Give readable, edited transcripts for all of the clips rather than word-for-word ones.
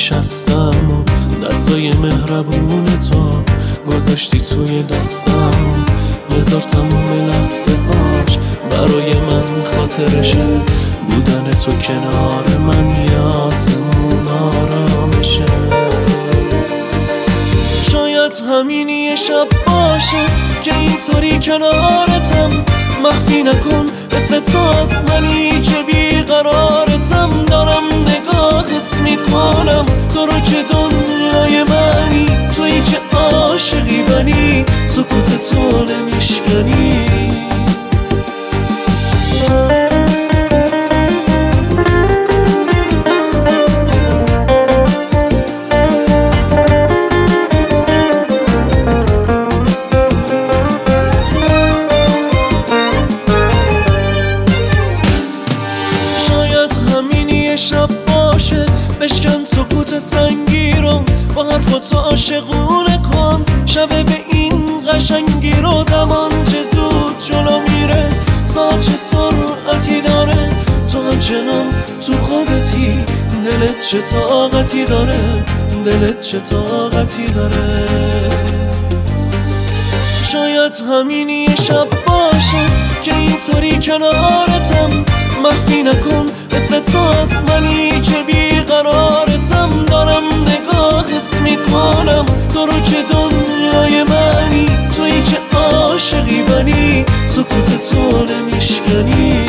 نشستم و دستای مهربون تو گذاشتی توی دستم، بذار تموم لحظه هاش برای من خاطرشه، بودن تو کنار من یه آسمون آرامشه. شاید همین یه شب باشه که اینطوری کنارتم، مخفی نکن حس تو از منی که بیقرارتم، دارم نگاهت میکنم تو رو که دنیای منی، تویی که عاشقی ولی سکوت تو نمیشکنی. شب باشه بشکن سکوت سنگی رو، با حرفاتو عاشقونه کن شب به این قشنگی رو. زمان چه زود جلو میره، ساعت چه سرعتی داره، تو همچنان تو خودتی، دلت چه طاقتی داره، دلت چه طاقتی داره. شاید همین یه شب باشه که اینطوری کنارتم، مخفی نکن حس تو از منی که بیقرارتم، دارم نگاهت میکنم تو رو که دنیای منی، تویی که عاشقی ولی سکوت تو نمیشکنی.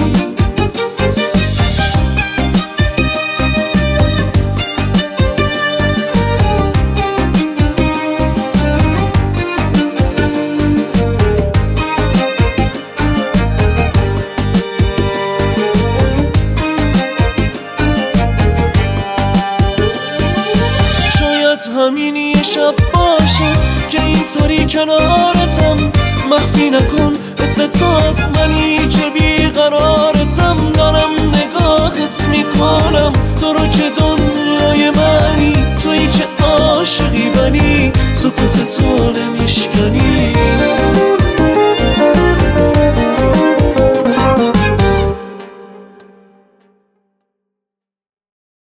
همین یه شب باشه که اینطوری کنارتم، مخفی نکن حس تو از منی که بیقرارتم، دارم نگاهت میکنم تو رو که دنیای منی، تویی که عاشقی ولی سکوت تو نمیشکنی.